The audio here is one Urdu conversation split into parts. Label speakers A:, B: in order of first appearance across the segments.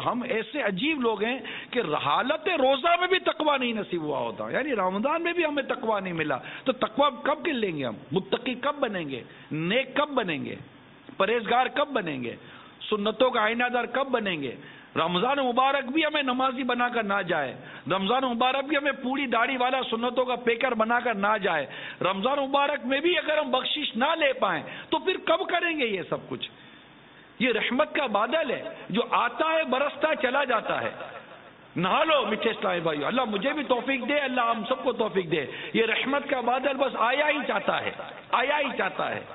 A: ہم ایسے عجیب لوگ ہیں کہ حالت روزہ میں بھی تقوی نہیں نصیب ہوا ہوتا، یعنی رمضان میں بھی ہمیں تقوی نہیں ملا، تو تقوی کب کر لیں گے ہم؟ متقی کب بنیں گے؟ نیک کب بنیں گے؟ پرہیزگار کب بنیں گے؟ سنتوں کا آئینہ دار کب بنیں گے؟ رمضان مبارک بھی ہمیں نمازی بنا کر نہ جائے، رمضان مبارک بھی ہمیں پوری داڑھی والا سنتوں کا پیکر بنا کر نہ جائے، رمضان مبارک میں بھی اگر ہم بخشش نہ لے پائیں تو پھر کب کریں گے یہ سب کچھ؟ یہ رحمت کا بادل ہے جو آتا ہے برستا چلا جاتا ہے۔ نہا لو میٹھے اسلامی بھائیو، اللہ مجھے بھی توفیق دے، اللہ ہم سب کو توفیق دے۔ یہ رحمت کا بادل بس آیا ہی چاہتا ہے، آیا ہی چاہتا ہے،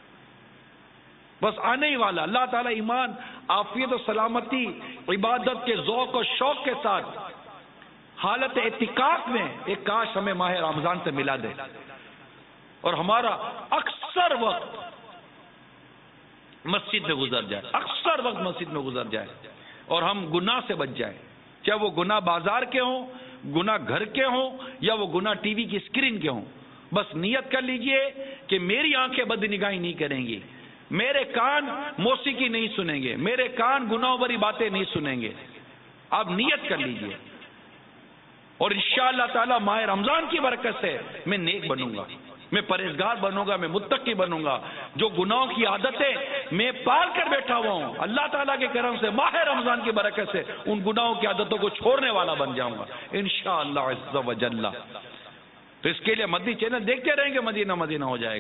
A: بس آنے ہی والا۔ اللہ تعالیٰ ایمان، عافیت و سلامتی، عبادت کے ذوق و شوق کے ساتھ حالت اعتکاف میں ایک کاش ہمیں ماہ رمضان سے ملا دے، اور ہمارا اکثر وقت مسجد میں گزر جائے، اکثر وقت مسجد میں گزر جائے، اور ہم گناہ سے بچ جائیں، چاہے وہ گناہ بازار کے ہوں، گناہ گھر کے ہوں، یا وہ گناہ ٹی وی کی اسکرین کے ہوں۔ بس نیت کر لیجئے کہ میری آنکھیں بد نگاہی نہیں کریں گی، میرے کان موسیقی نہیں سنیں گے، میرے کان گناہوں بھری باتیں نہیں سنیں گے۔ آپ نیت کر لیجئے، اور انشاءاللہ تعالی ماہ رمضان کی برکت سے میں نیک بنوں گا، میں پرہیزگار بنوں گا، میں متقی بنوں گا۔ جو گناہوں کی عادتیں میں پال کر بیٹھا ہوا ہوں، اللہ تعالیٰ کے کرم سے ماہ رمضان کی برکت سے ان گناہوں کی عادتوں کو چھوڑنے والا بن جاؤں گا انشاءاللہ عز و جل۔ تو اس کے لیے مدنی چینل دیکھتے رہیں گے، مدینہ مدینہ ہو جائے گا۔